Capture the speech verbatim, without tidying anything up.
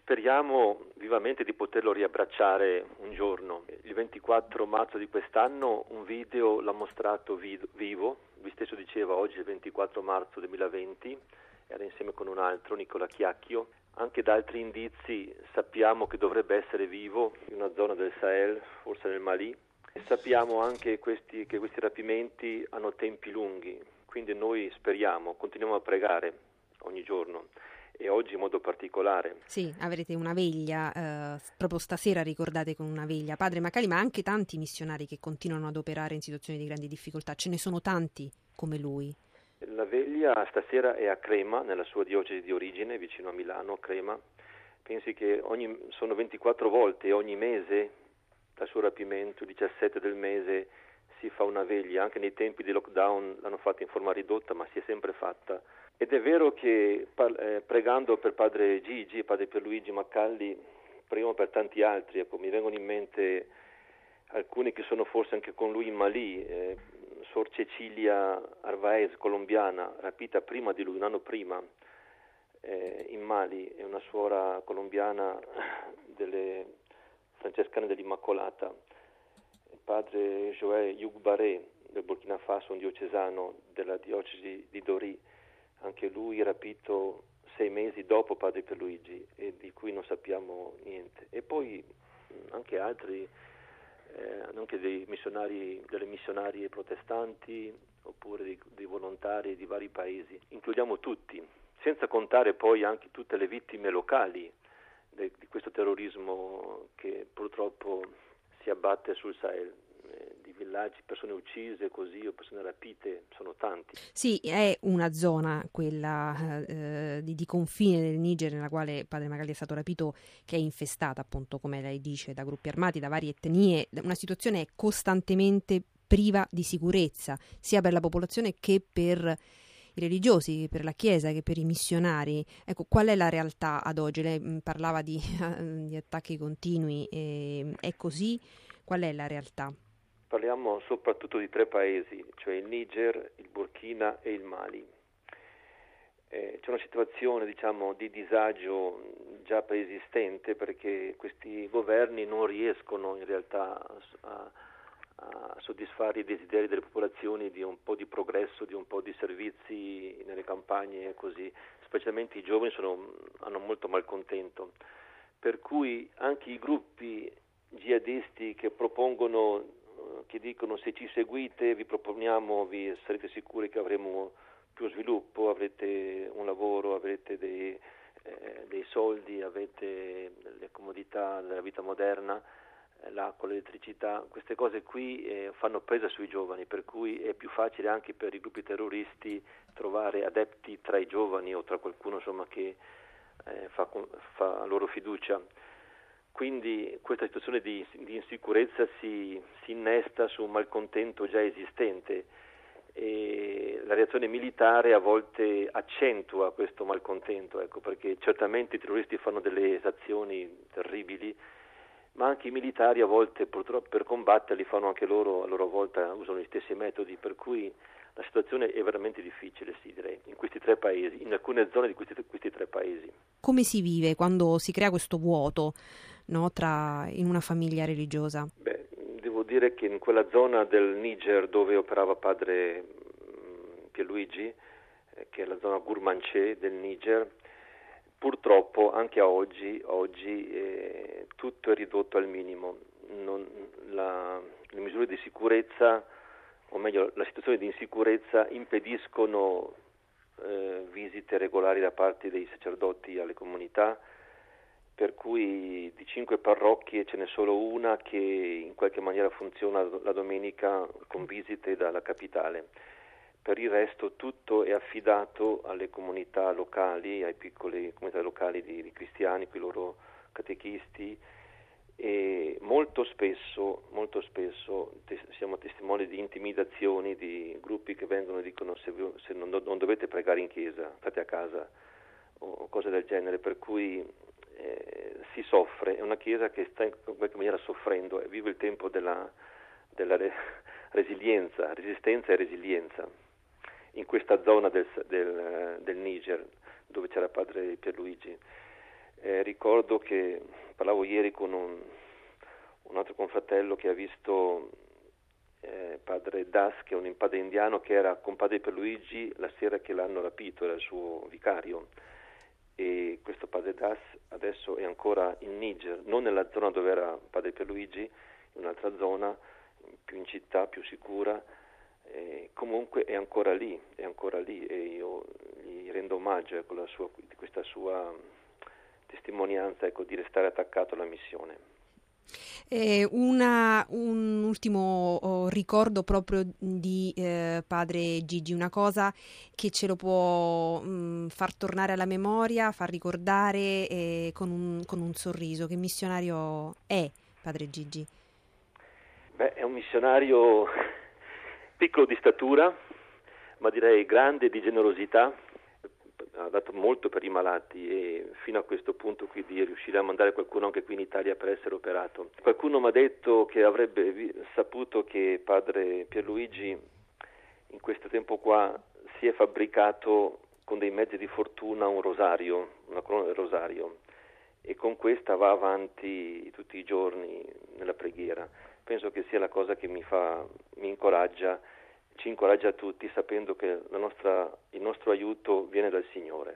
Speriamo vivamente di poterlo riabbracciare un giorno. Il ventiquattro marzo di quest'anno un video l'ha mostrato vid- vivo, lui stesso diceva oggi è il ventiquattro marzo duemilaventi, era insieme con un altro, Nicola Chiacchio. Anche da altri indizi sappiamo che dovrebbe essere vivo in una zona del Sahel, forse nel Mali. E sappiamo anche questi, che questi rapimenti hanno tempi lunghi, quindi noi speriamo, continuiamo a pregare ogni giorno. E oggi in modo particolare. Sì, avrete una veglia, eh, proprio stasera ricordate con una veglia Padre Macali, ma anche tanti missionari che continuano ad operare in situazioni di grandi difficoltà, ce ne sono tanti come lui. La veglia stasera è a Crema, nella sua diocesi di origine, vicino a Milano, Crema. Pensi che ogni, sono ventiquattro volte ogni mese, dal suo rapimento, il diciassette del mese, si fa una veglia. Anche nei tempi di lockdown l'hanno fatta in forma ridotta, ma si è sempre fatta. Ed è vero che eh, pregando per padre Gigi e padre Pierluigi Macalli, preghiamo per tanti altri. Ecco, mi vengono in mente alcuni che sono forse anche con lui in Mali, eh, Sor Cecilia Arvaez, colombiana, rapita prima di lui, un anno prima, eh, in Mali, è una suora colombiana delle francescane dell'Immacolata. Il padre Joël Yugbaré del Burkina Faso, un diocesano della diocesi di Dori, anche lui rapito sei mesi dopo padre Pierluigi e di cui non sappiamo niente. E poi anche altri, eh, anche dei missionari, delle missionarie protestanti oppure dei, dei volontari di vari paesi. Includiamo tutti, senza contare poi anche tutte le vittime locali de, di questo terrorismo che purtroppo si abbatte sul Sahel. Di villaggi, persone uccise così o persone rapite, sono tanti. Sì, è una zona, quella eh, di, di confine del Niger, nella quale padre Macalli è stato rapito, che è infestata, appunto, come lei dice, da gruppi armati, da varie etnie. Una situazione costantemente priva di sicurezza, sia per la popolazione che per i religiosi, per la Chiesa, che per i missionari. Ecco, qual è la realtà ad oggi? Lei parlava di, di attacchi continui, eh, è così? Qual è la realtà? Parliamo soprattutto di tre paesi, cioè il Niger, il Burkina e il Mali. Eh, c'è una situazione, diciamo, di disagio già preesistente perché questi governi non riescono in realtà a, a soddisfare i desideri delle popolazioni di un po' di progresso, di un po' di servizi nelle campagne e così. Specialmente i giovani sono, hanno molto malcontento. Per cui anche i gruppi jihadisti che propongono, che dicono se ci seguite vi proponiamo, vi sarete sicuri che avremo più sviluppo, avrete un lavoro, avrete dei, eh, dei soldi, avete le comodità della vita moderna, eh, l'acqua, l'elettricità, queste cose qui eh, fanno presa sui giovani, per cui è più facile anche per i gruppi terroristi trovare adepti tra i giovani o tra qualcuno insomma che eh, fa, fa loro fiducia. Quindi questa situazione di, di insicurezza si, si innesta su un malcontento già esistente e la reazione militare a volte accentua questo malcontento, ecco, perché certamente i terroristi fanno delle esazioni terribili, ma anche i militari a volte purtroppo per combatterli fanno anche loro, a loro volta usano gli stessi metodi, per cui la situazione è veramente difficile, sì, direi, in questi tre paesi, in alcune zone di questi, questi tre paesi. Come si vive quando si crea questo vuoto, no, tra, in una famiglia religiosa? Beh, devo dire che in quella zona del Niger dove operava padre Pierluigi, eh, che è la zona Gourmanché del Niger, purtroppo anche a oggi, oggi eh, tutto è ridotto al minimo. Non, la, le misure di sicurezza, o meglio la situazione di insicurezza, impediscono eh, visite regolari da parte dei sacerdoti alle comunità, per cui di cinque parrocchie ce n'è solo una che in qualche maniera funziona la domenica con visite dalla capitale. Per il resto tutto è affidato alle comunità locali, ai piccole comunità locali di, di cristiani, con i loro catechisti, e molto spesso, molto spesso te, siamo testimoni di intimidazioni di gruppi che vengono e dicono se, se non, non dovete pregare in chiesa, state a casa o cose del genere, per cui eh, si soffre, è una chiesa che sta in qualche maniera soffrendo e vive il tempo della, della re, resilienza, resistenza e resilienza in questa zona del, del, del Niger dove c'era padre Pierluigi. Eh, ricordo che parlavo ieri con un, un altro confratello che ha visto eh, padre Das, che è un padre indiano che era con padre Pierluigi la sera che l'hanno rapito, era il suo vicario, e questo padre Das adesso è ancora in Niger, non nella zona dove era padre Pierluigi, in un'altra zona più in città, più sicura. Eh, comunque è ancora lì, è ancora lì e io gli rendo omaggio, ecco, la sua, di questa sua testimonianza, ecco, di restare attaccato alla missione. Eh, una, un ultimo oh, ricordo proprio di eh, padre Gigi, una cosa che ce lo può mh, far tornare alla memoria, far ricordare eh, con, un, con un sorriso. Che missionario è padre Gigi? Beh, è un missionario piccolo di statura, ma direi grande di generosità, ha dato molto per i malati e fino a questo punto qui di riuscire a mandare qualcuno anche qui in Italia per essere operato. Qualcuno mi ha detto che avrebbe vi- saputo che padre Pierluigi in questo tempo qua si è fabbricato con dei mezzi di fortuna un rosario, una corona del rosario, e con questa va avanti tutti i giorni nella preghiera. Penso che sia la cosa che mi fa, mi incoraggia, ci incoraggia a tutti, sapendo che la nostra, il nostro aiuto viene dal Signore.